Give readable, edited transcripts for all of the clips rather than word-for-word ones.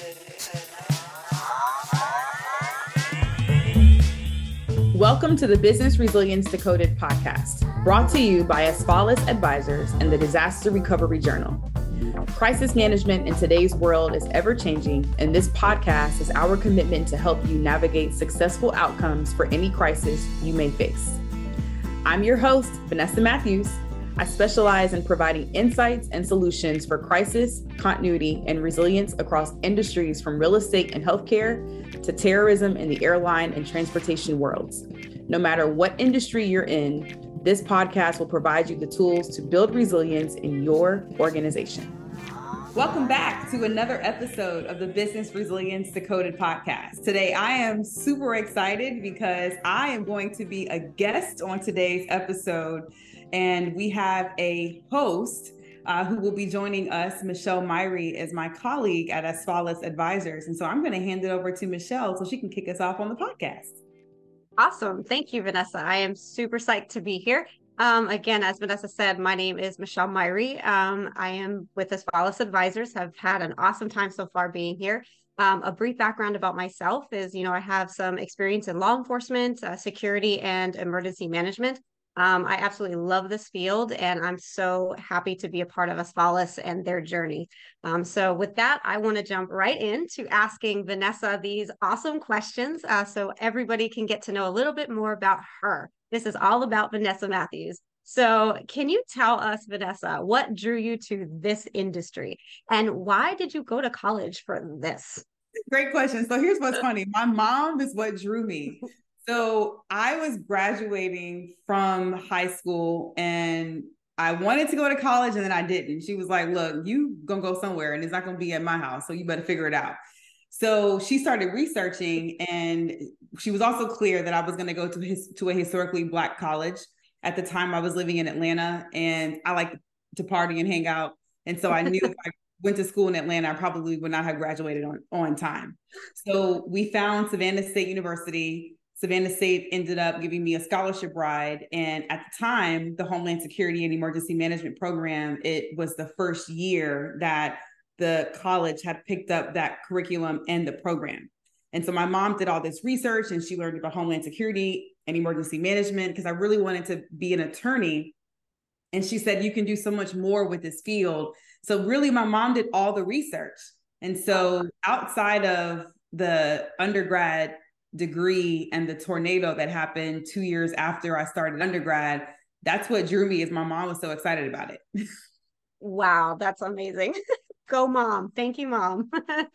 Welcome to the Business Resilience Decoded podcast, brought to you by Asfalis Advisors and the Disaster Recovery Journal. Crisis management in today's world is ever-changing, and this podcast is our commitment to help you navigate successful outcomes for any crisis you may face. I'm your host, Vanessa Matthews. I specialize in providing insights and solutions for crisis, continuity, and resilience across industries from real estate and healthcare to terrorism in the airline and transportation worlds. No matter what industry you're in, this podcast will provide you the tools to build resilience in your organization. Welcome back to another episode of the Business Resilience Decoded podcast. Today, I am super excited because I am going to be a guest on today's episode. And we have a host who will be joining us. Michelle Myrie is my colleague at Asfalis Advisors. And so I'm going to hand it over to Michelle so she can kick us off on the podcast. Awesome. Thank you, Vanessa. I am super psyched to be here. Again, as Vanessa said, my name is Michelle Myrie. I am with Asfalis Advisors. Have had an awesome time so far being here. A brief background about myself is, I have some experience in law enforcement, security, and emergency management. I absolutely love this field, and I'm so happy to be a part of Asfalis and their journey. So with that, I want to jump right into asking Vanessa these awesome questions so everybody can get to know a little bit more about her. This is all about Vanessa Matthews. So can you tell us, Vanessa, what drew you to this industry, and why did you go to college for this? Great question. So here's what's funny. My mom is what drew me. So I was graduating from high school and I wanted to go to college and then I didn't. She was like, look, you gonna go somewhere and it's not gonna be at my house. So you better figure it out. So she started researching, and she was also clear that I was gonna go to a historically Black college. At the time I was living in Atlanta and I like to party and hang out. And so I knew if I went to school in Atlanta, I probably would not have graduated on time. So we found Savannah State University. Savannah State ended up giving me a scholarship ride. And at the time, the Homeland Security and Emergency Management program, it was the first year that the college had picked up that curriculum and the program. And so my mom did all this research and she learned about Homeland Security and Emergency Management because I really wanted to be an attorney. And she said, you can do so much more with this field. So really, my mom did all the research. And so outside of the undergrad degree and the tornado that happened 2 years after I started undergrad, that's what drew me, is my mom was so excited about it. Wow, that's amazing. Go mom. Thank you, mom.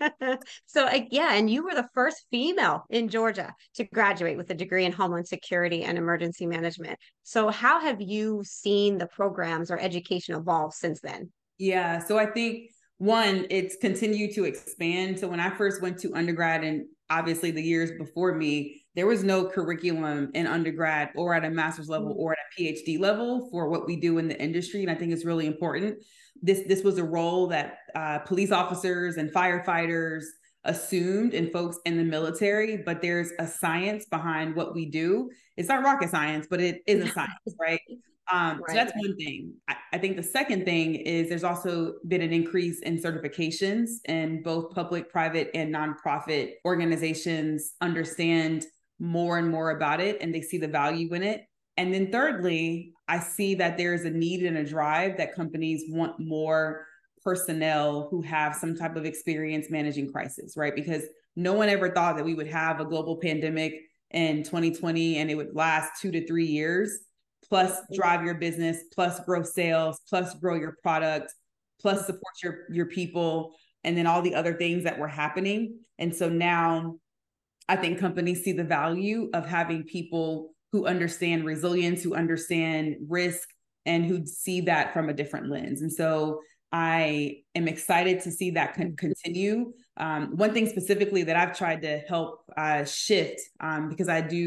So yeah, and you were the first female in Georgia to graduate with a degree in Homeland Security and Emergency Management. So how have you seen the programs or education evolve since then? Yeah, so I think one, it's continued to expand. So when I first went to undergrad, and obviously the years before me, there was no curriculum in undergrad or at a master's level or at a PhD level for what we do in the industry. And I think it's really important. This was a role that police officers and firefighters assumed, and folks in the military, but there's a science behind what we do. It's not rocket science, but it is a science, right? So that's one thing. I think the second thing is there's also been an increase in certifications, and both public, private, and nonprofit organizations understand more and more about it, and they see the value in it. And then thirdly, I see that there's a need and a drive that companies want more personnel who have some type of experience managing crisis, right? Because no one ever thought that we would have a global pandemic in 2020 and it would last 2 to 3 years. Plus drive your business, plus grow sales, plus grow your product, plus support your people, and then all the other things that were happening. And so now I think companies see the value of having people who understand resilience, who understand risk, and who see that from a different lens. And so I am excited to see that continue. One thing specifically that I've tried to help shift, because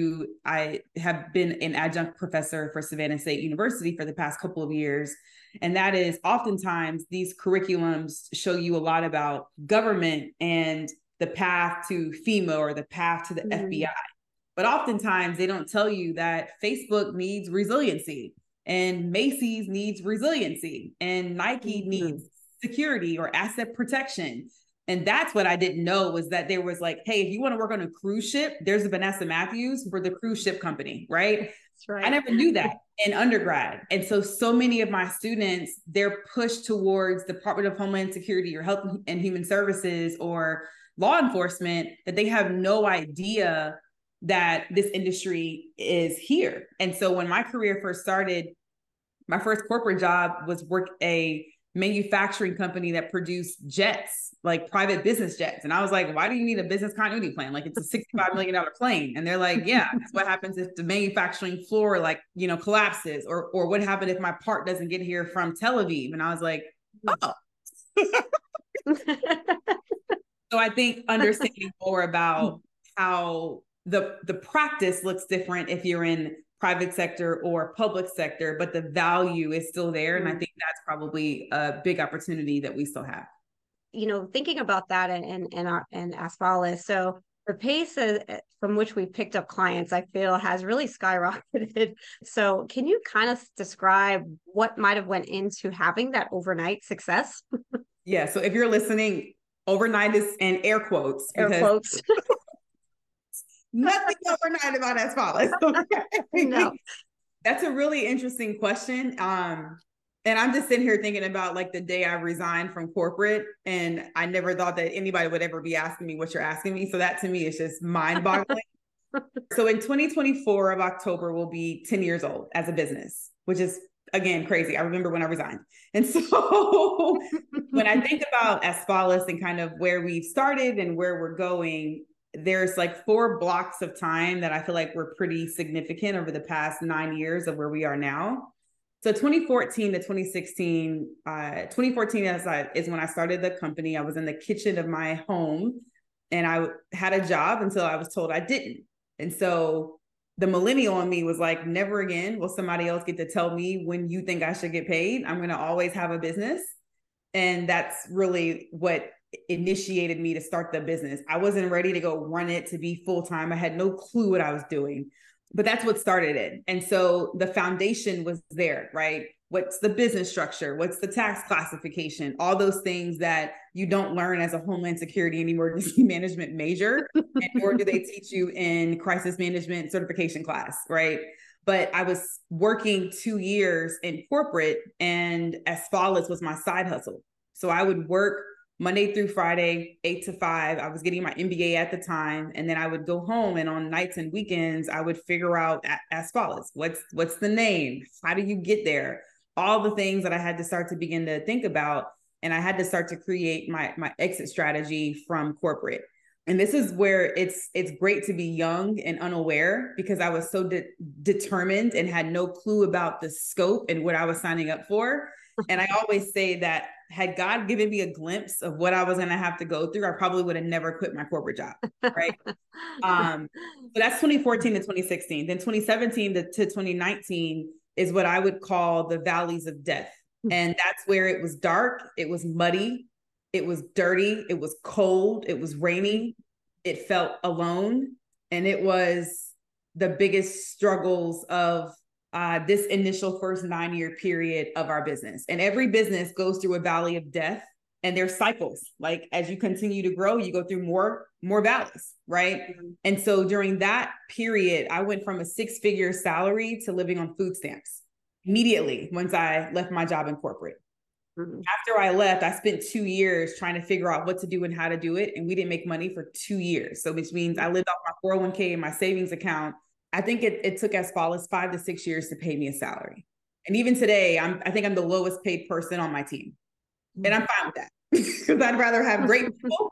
I have been an adjunct professor for Savannah State University for the past couple of years. And that is, oftentimes these curriculums show you a lot about government and the path to FEMA or the path to the FBI. But oftentimes they don't tell you that Facebook needs resiliency, and Macy's needs resiliency, and Nike needs security or asset protection. And that's what I didn't know, was that there was like, hey, if you want to work on a cruise ship, there's a Vanessa Matthews for the cruise ship company, right? That's right. I never knew that in undergrad. And so many of my students, they're pushed towards Department of Homeland Security or Health and Human Services or law enforcement, that they have no idea that this industry is here. And so when my career first started, my first corporate job was work a manufacturing company that produced jets, like private business jets. And I was like, why do you need a business continuity plan? Like, it's a $65 million plane. And they're like, yeah, that's what happens if the manufacturing floor, like, you know, collapses, or what happened if my part doesn't get here from Tel Aviv. And I was like, oh. So I think understanding more about how the practice looks different if you're in private sector or public sector, but the value is still there. And I think that's probably a big opportunity that we still have. You know, thinking about that and Asfalis, so the pace from which we picked up clients, I feel, has really skyrocketed. So can you kind of describe what might have went into having that overnight success? Yeah. So if you're listening, overnight is in air quotes. Air quotes. Nothing overnight about Asfalis. Okay? No. That's a really interesting question. And I'm just sitting here thinking about like the day I resigned from corporate, and I never thought that anybody would ever be asking me what you're asking me. So that to me is just mind boggling. So in 2024 of October, we'll be 10 years old as a business, which is, again, crazy. I remember when I resigned. And so when I think about Asfalis and kind of where we've started and where we're going, there's like 4 blocks of time that I feel like were pretty significant over the past 9 years of where we are now. So 2014 to 2016, 2014 is when I started the company. I was in the kitchen of my home and I had a job until I was told I didn't. And so the millennial in me was like, never again will somebody else get to tell me when you think I should get paid. I'm going to always have a business. And that's really what initiated me to start the business. I wasn't ready to go run it to be full-time. I had no clue what I was doing, but that's what started it. And so the foundation was there, right? What's the business structure? What's the tax classification? All those things that you don't learn as a Homeland Security and emergency management major, and nor do they teach you in crisis management certification class, right? But I was working 2 years in corporate, and Asfalis was my side hustle. So I would work Monday through Friday, 8 to 5. I was getting my MBA at the time. And then I would go home, and on nights and weekends, I would figure out Asfalis. What's the name? How do you get there? All the things that I had to start to begin to think about. And I had to start to create my exit strategy from corporate. And this is where it's great to be young and unaware, because I was so determined and had no clue about the scope and what I was signing up for. And I always say that had God given me a glimpse of what I was going to have to go through, I probably would have never quit my corporate job. Right. So that's 2014 to 2016. Then 2017 to 2019 is what I would call the valleys of death. And that's where it was dark. It was muddy. It was dirty. It was cold. It was rainy. It felt alone. And it was the biggest struggles of this initial first 9-year period of our business. And every business goes through a valley of death, and there's cycles. Like as you continue to grow, you go through more valleys, right? Mm-hmm. And so during that period, I went from a 6-figure salary to living on food stamps immediately once I left my job in corporate. Mm-hmm. After I left, I spent 2 years trying to figure out what to do and how to do it. And we didn't make money for 2 years. So which means I lived off my 401k and my savings account. I think it took Asfalis 5 to 6 years to pay me a salary. And even today, I think I'm the lowest paid person on my team. And I'm fine with that, because I'd rather have great people.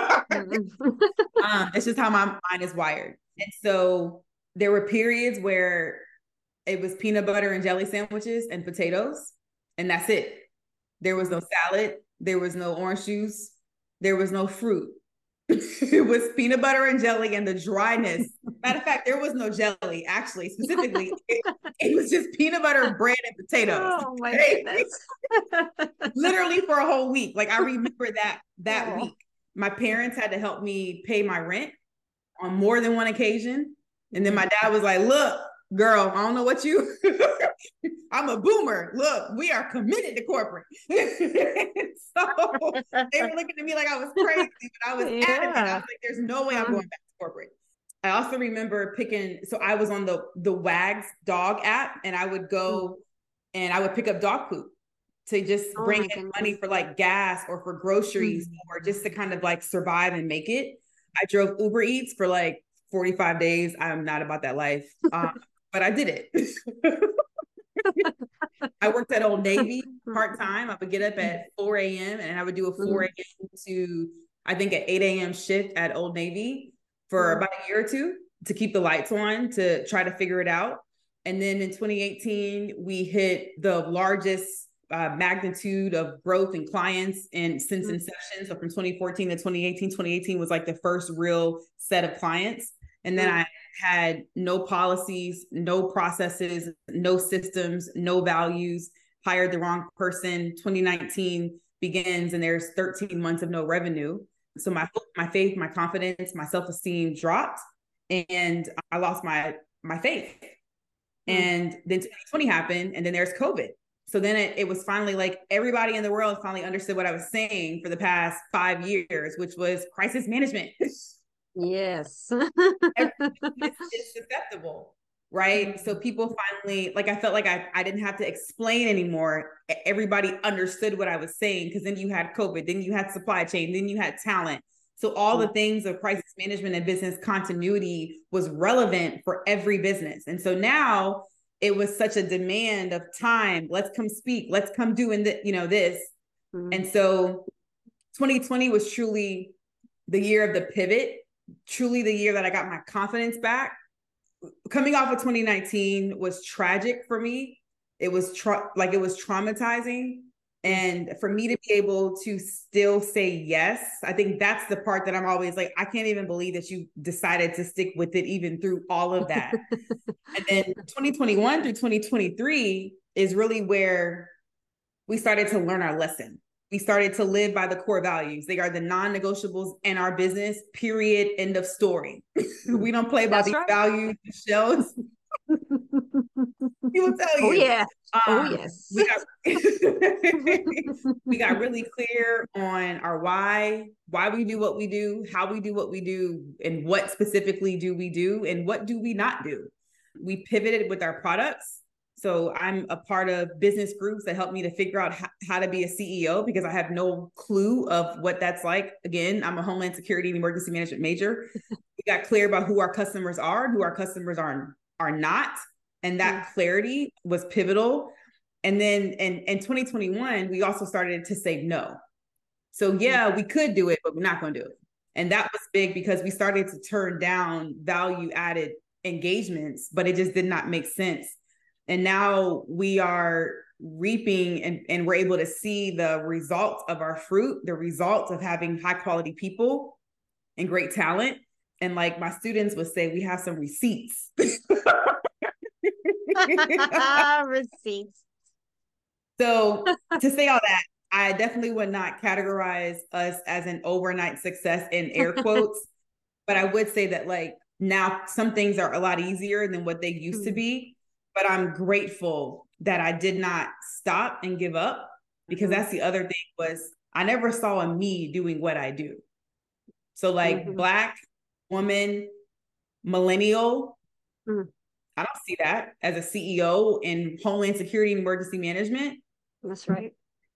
It's just how my mind is wired. And so there were periods where it was peanut butter and jelly sandwiches and potatoes, and that's it. There was no salad. There was no orange juice. There was no fruit. It was peanut butter and jelly and the dryness. Matter of fact, there was no jelly, actually, specifically. It was just peanut butter, bread, and potatoes. Oh my goodness. Literally for a whole week. Like I remember that week. My parents had to help me pay my rent on more than one occasion. And then my dad was like, look, girl, I don't know what you I'm a boomer. Look, we are committed to corporate. So they were looking at me like I was crazy, but I was adamant. I was like, there's no way I'm going back to corporate. I also remember picking, so I was on the Wags dog app, and I would go and I would pick up dog poop to just bring in money for like gas or for groceries or just to kind of like survive and make it. I drove Uber Eats for like 45 days. I'm not about that life, but I did it. I worked at Old Navy part-time. I would get up at 4 a.m. and I would do a 4 a.m. to, I think, an 8 a.m. shift at Old Navy for about a year or two to keep the lights on, to try to figure it out. And then in 2018, we hit the largest magnitude of growth in clients and since inception. So from 2014 to 2018 was like the first real set of clients. And then I had no policies, no processes, no systems, no values, hired the wrong person. 2019 begins and there's 13 months of no revenue. So my hope, my faith, my confidence, my self-esteem dropped, and I lost my faith. And then 2020 happened, and then there's COVID. So then it was finally like everybody in the world finally understood what I was saying for the past 5 years, which was crisis management. Yes. It's susceptible, right? So people finally, like, I felt like I didn't have to explain anymore. Everybody understood what I was saying, because then you had COVID, then you had supply chain, then you had talent. So all the things of crisis management and business continuity was relevant for every business. And so now it was such a demand of time. Let's come speak. Let's come do this. And so 2020 was truly the year of the pivot, truly the year that I got my confidence back. Coming off of 2019 was tragic for me. It was it was traumatizing. And for me to be able to still say yes, I think that's the part that I'm always like, I can't even believe that you decided to stick with it even through all of that. And then 2021 through 2023 is really where we started to learn our lesson. We started to live by the core values. They are the non-negotiables in our business, period, end of story. We don't play by these values, Michelle. He will tell you. Oh, yeah. Yes. We got really clear on our why we do what we do, how we do what we do, and what specifically do we do, and what do we not do. We pivoted with our products. So I'm a part of business groups that help me to figure out how to be a CEO, because I have no clue of what that's like. Again, I'm a Homeland Security and Emergency Management major. We got clear about who our customers are and who our customers are not. And that clarity was pivotal. And then in 2021, we also started to say no. So yeah, we could do it, but we're not going to do it. And that was big, because we started to turn down value added engagements, but it just did not make sense. And now we are reaping and we're able to see the results of our fruit, the results of having high quality people and great talent. And like my students would say, we have some receipts. Receipts. So to say all that, I definitely would not categorize us as an overnight success in air quotes, but I would say that like now some things are a lot easier than what they used to be, but I'm grateful that I did not stop and give up, because that's the other thing was I never saw a me doing what I do. So like Black woman, millennial, I don't see that as a CEO in Homeland Security and Emergency Management. That's right.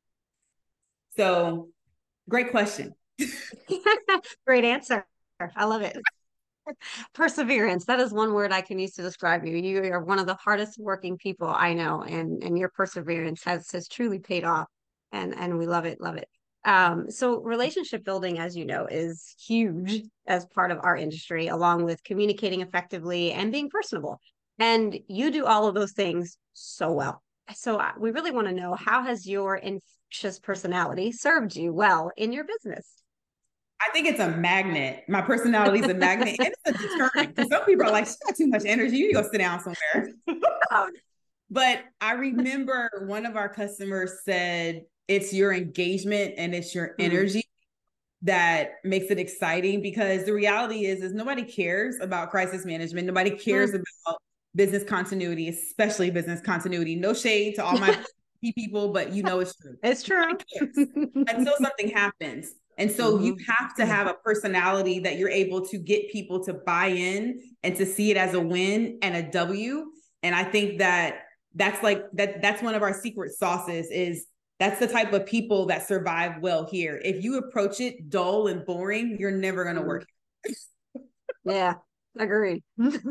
So great question. Great answer. I love it. Perseverance. That is one word I can use to describe you. You are one of the hardest working people I know, and your perseverance has truly paid off. And we love it. Love it. So relationship building, as you know, is huge as part of our industry, along with communicating effectively and being personable. And you do all of those things so well. So we really want to know, how has your infectious personality served you well in your business? I think it's a magnet. My personality is a magnet, and it's a deterrent. Because some people are like, she got too much energy. You need to go sit down somewhere. But I remember one of our customers said, it's your engagement and it's your energy that makes it exciting, because the reality is nobody cares about crisis management. Nobody cares about business continuity, especially business continuity. No shade to all my people, but you know it's true. It's true. Until something happens. And so you have to have a personality that you're able to get people to buy in and to see it as a win and a W. And I think that that's one of our secret sauces is that's the type of people that survive well here. If you approach it dull and boring, you're never going to work. Yeah, agreed.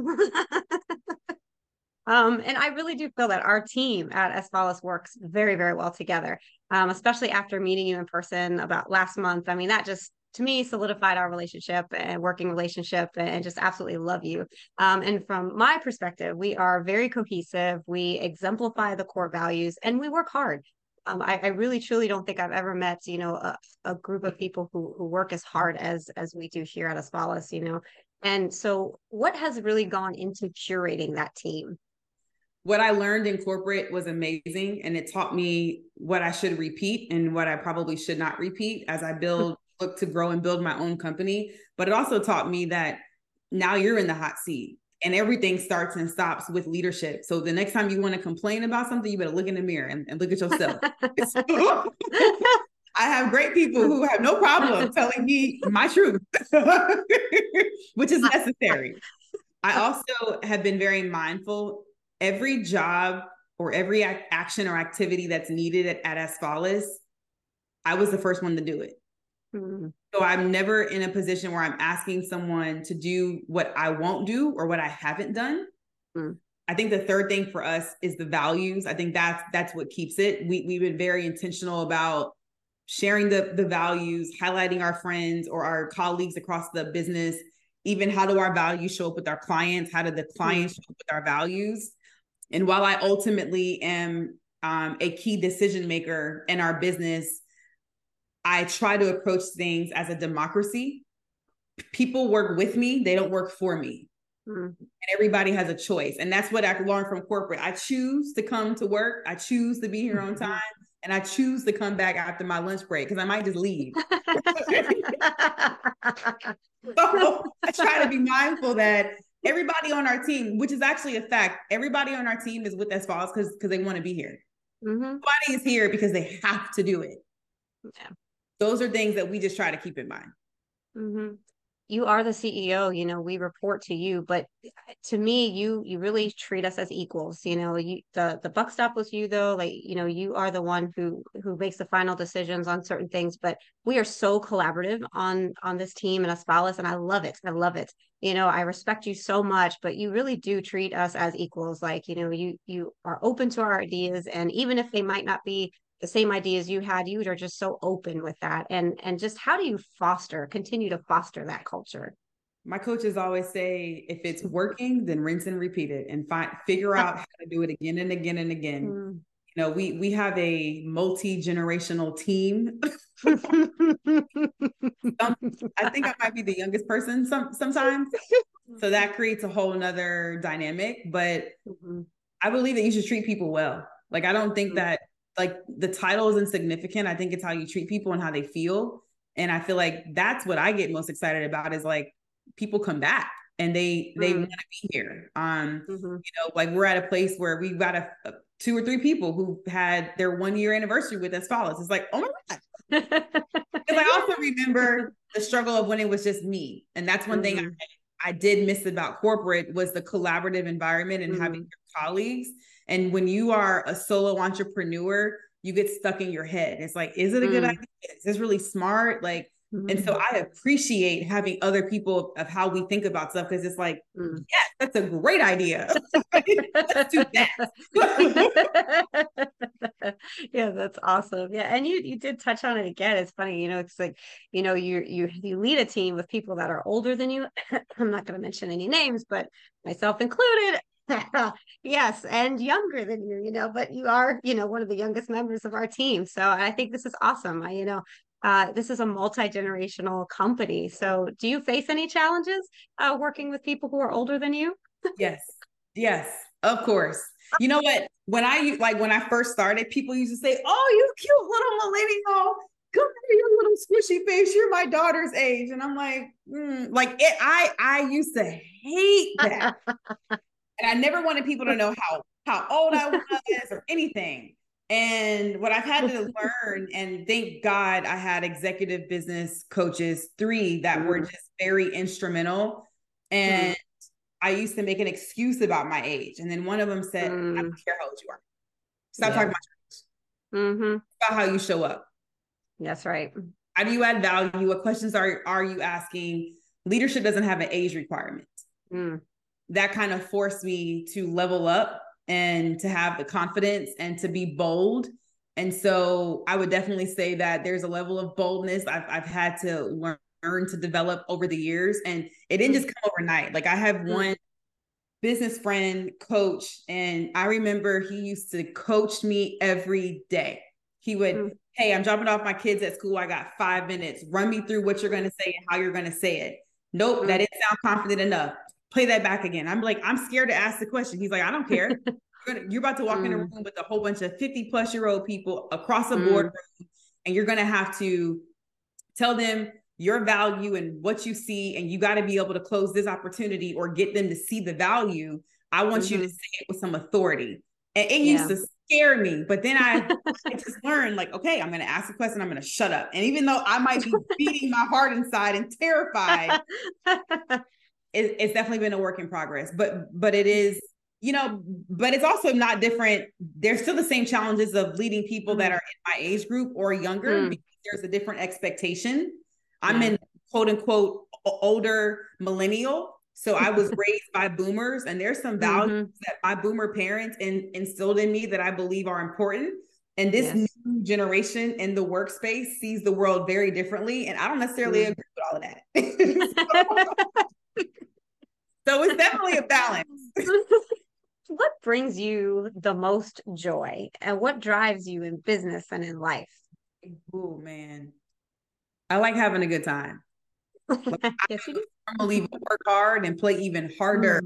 And I really do feel that our team at Esvalis works very, very well together, especially after meeting you in person about last month. I mean, that just, to me, solidified our relationship and working relationship and just absolutely love you. And from my perspective, we are very cohesive. We exemplify the core values and we work hard. I really, truly don't think I've ever met, a group of people who work as hard as we do here at Esvalis, And so what has really gone into curating that team? What I learned in corporate was amazing. And it taught me what I should repeat and what I probably should not repeat as I look to grow and build my own company. But it also taught me that now you're in the hot seat and everything starts and stops with leadership. So the next time you want to complain about something, you better look in the mirror and look at yourself. I have great people who have no problem telling me my truth, which is necessary. I also have been very mindful. Every job or every action or activity that's needed at Esvalis, I was the first one to do it. Mm-hmm. So I'm never in a position where I'm asking someone to do what I won't do or what I haven't done. Mm-hmm. I think the third thing for us is the values. I think that's what keeps it. We've been very intentional about sharing the values, highlighting our friends or our colleagues across the business. Even how do our values show up with our clients? How do the clients show up with our values? And while I ultimately am a key decision maker in our business, I try to approach things as a democracy. People work with me, they don't work for me. Mm-hmm. And everybody has a choice. And that's what I learned from corporate. I choose to come to work. I choose to be here on time. And I choose to come back after my lunch break because I might just leave. So I try to be mindful that everybody on our team, which is actually a fact, everybody on our team is with Esvalis because they want to be here. Mm-hmm. Nobody is here because they have to do it. Yeah. Those are things that we just try to keep in mind. Mm-hmm. You are the CEO, we report to you, but to me, you really treat us as equals. The buck stop with you though, you are the one who makes the final decisions on certain things, but we are so collaborative on this team and Esvalis, and I love it. I love it. I respect you so much, but you really do treat us as equals. You are open to our ideas, and even if they might not be the same ideas you had, you are just so open with that. And just how do you continue to foster that culture? My coaches always say, if it's working, then rinse and repeat it and figure out how to do it again and again and again. We have a multi-generational team. I think I might be the youngest person sometimes. So that creates a whole nother dynamic, but I believe that you should treat people well. I don't think that the title is insignificant. I think it's how you treat people and how they feel. And I feel like that's what I get most excited about is people come back and they want to be here. We're at a place where we've got 2 or 3 people who had their 1-year anniversary with Esvalis. It's like, oh my God. Because I also remember the struggle of when it was just me. And that's one thing I did miss about corporate was the collaborative environment and having your colleagues. And when you are a solo entrepreneur, you get stuck in your head. It's like, is it a good idea? Is this really smart? And so I appreciate having other people of how we think about stuff because it's like, yes, that's a great idea. Let's do that. Yeah, that's awesome. Yeah, and you did touch on it again. It's funny, it's like, you lead a team with people that are older than you. I'm not going to mention any names, but myself included. Yes, and younger than you, but you are, one of the youngest members of our team. So I think this is awesome. This is a multi-generational company. So do you face any challenges working with people who are older than you? Yes, of course. You know what? When I first started, people used to say, "Oh, you cute little millennial. Come here, you little squishy face. You're my daughter's age." And I'm like, I used to hate that. And I never wanted people to know how old I was or anything. And what I've had to learn, and thank God I had executive business coaches, 3 that were just very instrumental. And I used to make an excuse about my age. And then one of them said, I don't care how old you are. Stop talking about your age. About how you show up. That's right. How do you add value? What questions are you asking? Leadership doesn't have an age requirement. That kind of forced me to level up and to have the confidence and to be bold. And so I would definitely say that there's a level of boldness I've had to learn to develop over the years. And it didn't just come overnight. Like I have one business friend coach, and I remember he used to coach me every day. He would, hey, I'm dropping off my kids at school. I got 5 minutes. Run me through what you're going to say and how you're going to say it. Nope, that didn't sound confident enough. Play that back again. I'm like, I'm scared to ask the question. He's like, I don't care. You're about to walk in a room with a whole bunch of 50-plus-year-old people across the board, and you're going to have to tell them your value and what you see, and you got to be able to close this opportunity or get them to see the value. I want you to say it with some authority. And it used to scare me, but then I just learned, like, okay, I'm going to ask a question. I'm going to shut up. And even though I might be beating my heart inside and terrified, it's definitely been a work in progress, but it is, but it's also not different. There's still the same challenges of leading people that are in my age group or younger, because there's a different expectation. I'm in quote unquote older millennial. So I was raised by boomers, and there's some values that my boomer parents instilled in me that I believe are important. And this new generation in the workspace sees the world very differently. And I don't necessarily agree with all of that. So it's definitely a balance. What brings you the most joy, and what drives you in business and in life? Oh, man. I like having a good time. Like, Yes, you do. I believe in work hard and play even harder.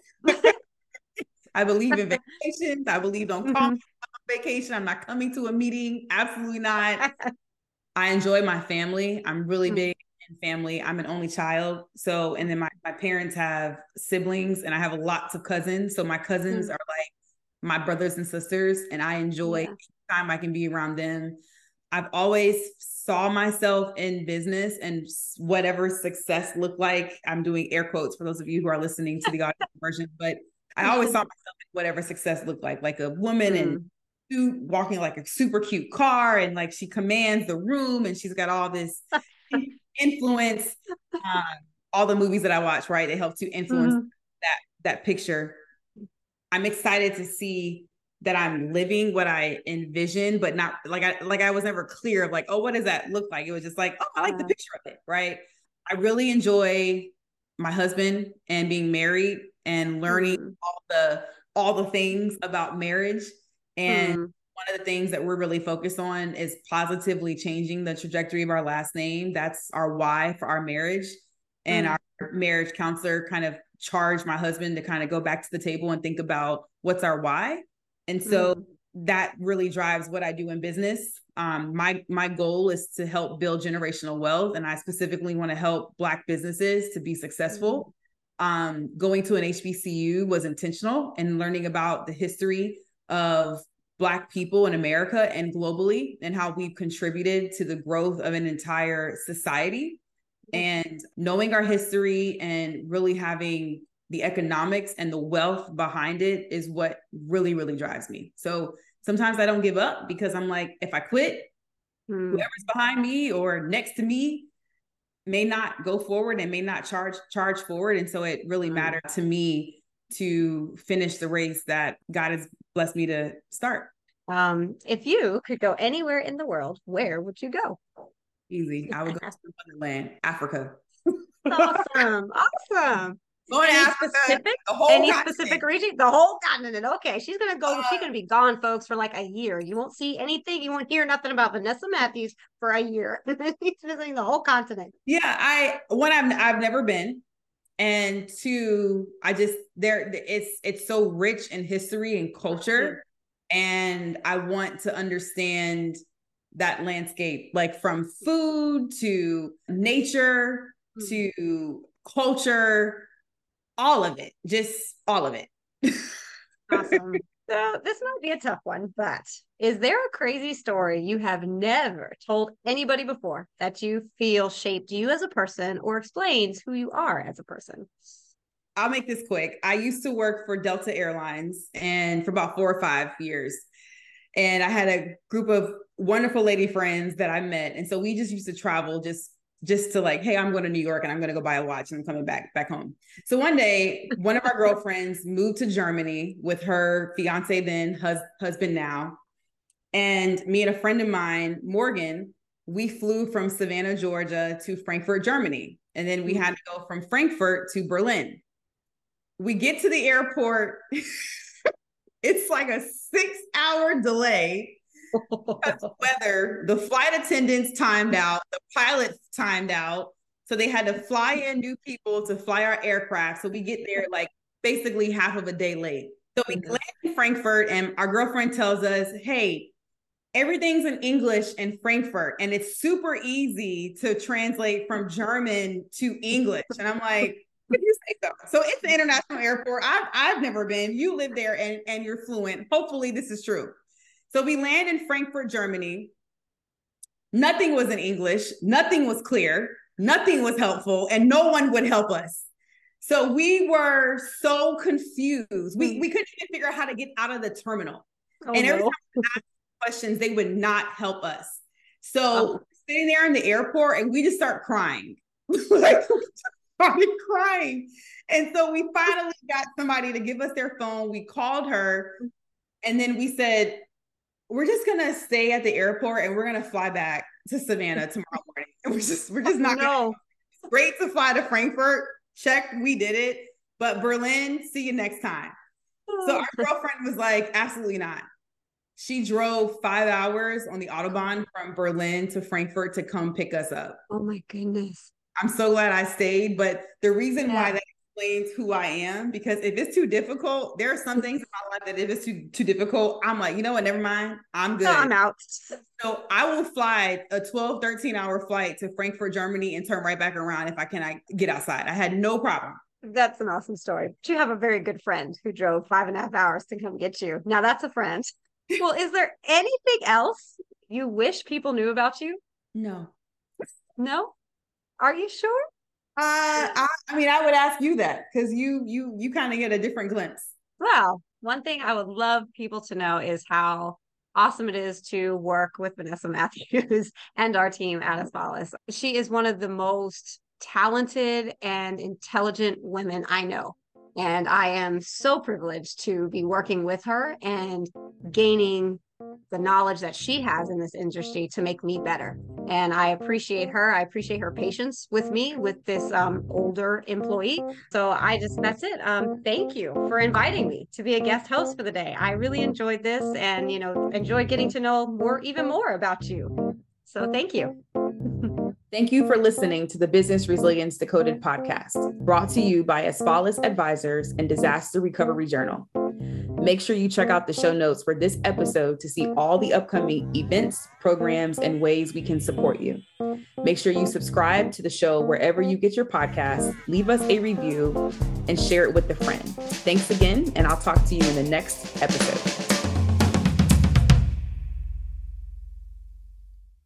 I believe in vacations. I believe don't call me on vacation. I'm not coming to a meeting. Absolutely not. I enjoy my family. I'm really big in family. I'm an only child. So, and then my parents have siblings, and I have lots of cousins. So my cousins are like my brothers and sisters, and I enjoy any time I can be around them. I've always saw myself in business, and whatever success looked like, I'm doing air quotes for those of you who are listening to the audio version, but I always saw myself in whatever success looked like a woman in suit walking like a super cute car, and like she commands the room, and she's got all this influence. All the movies that I watch, right, they help to influence that picture. I'm excited to see that I'm living what I envisioned, but not like I was never clear of like, oh, what does that look like? It was just like, oh, I like the picture of it, right? I really enjoy my husband and being married and learning all the things about marriage. And one of the things that we're really focused on is positively changing the trajectory of our last name. That's our why for our marriage. And our marriage counselor kind of charged my husband to kind of go back to the table and think about what's our why. And so that really drives what I do in business. My goal is to help build generational wealth. And I specifically want to help Black businesses to be successful. Going to an HBCU was intentional, and learning about the history of Black people in America and globally, and how we've contributed to the growth of an entire society. And knowing our history and really having the economics and the wealth behind it is what really, really drives me. So sometimes I don't give up, because I'm like, if I quit, whoever's behind me or next to me may not go forward and may not charge forward. And so it really mattered to me to finish the race that God has blessed me to start. If you could go anywhere in the world, where would you go? Easy. I would go to Wonderland, Africa. Awesome. Going any to Africa, specific region? The whole continent. Okay, she's gonna go. She's gonna be gone, folks, for like a year. You won't see anything. You won't hear nothing about Vanessa Matthews for a year. She's visiting the whole continent. Yeah, I've never been, and two, it's so rich in history and culture, and I want to understand that landscape, like from food to nature to culture. All of it, just all of it. Awesome. So this might be a tough one, but is there a crazy story you have never told anybody before that you feel shaped you as a person or explains who you are as a person? I'll make this quick. I used to work for Delta Airlines and for about 4 or 5 years. And I had a group of wonderful lady friends that I met. And so we just used to travel just to like, hey, I'm going to New York and I'm going to go buy a watch and I'm coming back home. So one day, one of our girlfriends moved to Germany with her fiance then, husband now. And me and a friend of mine, Morgan, we flew from Savannah, Georgia to Frankfurt, Germany. And then we had to go from Frankfurt to Berlin. We get to the airport. It's like a 6-hour delay because of weather. The flight attendants timed out. The pilots timed out. So they had to fly in new people to fly our aircraft. So we get there like basically half of a day late. So we land in Frankfurt and our girlfriend tells us, hey, everything's in English in Frankfurt. And it's super easy to translate from German to English. And I'm like, what do you say so? So it's the international airport. I've never been. You live there and you're fluent. Hopefully this is true. So we land in Frankfurt, Germany. Nothing was in English. Nothing was clear. Nothing was helpful. And no one would help us. So we were so confused. We couldn't even figure out how to get out of the terminal. And every time we asked questions, they would not help us. So sitting there in the airport and we just start crying. Like, started crying. And so we finally got somebody to give us their phone. We called her and then we said, we're just going to stay at the airport and we're going to fly back to Savannah tomorrow morning. And we're just not going to. It's great to fly to Frankfurt. Check, we did it. But Berlin, see you next time. So our girlfriend was like, absolutely not. She drove 5 hours on the Autobahn from Berlin to Frankfurt to come pick us up. Oh my goodness. I'm so glad I stayed, but the reason why that explains who I am, because if it's too difficult, there are some things in my life that if it's too difficult, I'm like, you know what, never mind, I'm good. No, I'm out. So I will fly a 12, 13-hour flight to Frankfurt, Germany and turn right back around if I can get outside. I had no problem. That's an awesome story. But you have a very good friend who drove 5.5 hours to come get you. Now that's a friend. Well, is there anything else you wish people knew about you? No. No? Are you sure? I mean, I would ask you that because you kind of get a different glimpse. Well, one thing I would love people to know is how awesome it is to work with Vanessa Matthews and our team at Asfalis. She is one of the most talented and intelligent women I know. And I am so privileged to be working with her and gaining the knowledge that she has in this industry to make me better. And I appreciate her. I appreciate her patience with me, with this older employee. So that's it. Thank you for inviting me to be a guest host for the day. I really enjoyed this and, enjoyed getting to know even more about you. So thank you. Thank you for listening to the Business Resilience Decoded podcast, brought to you by Asfalis Advisors and Disaster Recovery Journal. Make sure you check out the show notes for this episode to see all the upcoming events, programs, and ways we can support you. Make sure you subscribe to the show wherever you get your podcasts, leave us a review, and share it with a friend. Thanks again, and I'll talk to you in the next episode.